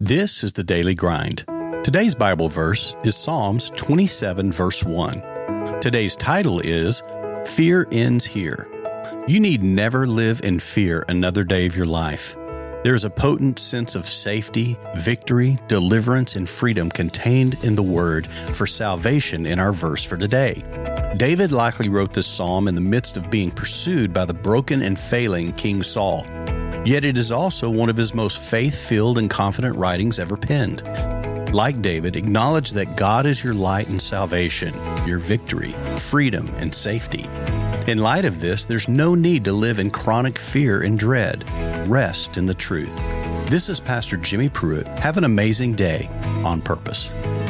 This is the Daily Grind. Today's Bible verse is Psalms 27, verse 1. Today's title is Fear Ends Here. You need never live in fear another day of your life. There is a potent sense of safety, victory, deliverance, and freedom contained in the word for salvation in our verse for today. David likely wrote this psalm in the midst of being pursued by the broken and failing King Saul. Yet it is also one of his most faith-filled and confident writings ever penned. Like David, acknowledge that God is your light and salvation, your victory, freedom, and safety. In light of this, there's no need to live in chronic fear and dread. Rest in the truth. This is Pastor Jimmy Pruitt. Have an amazing day on purpose.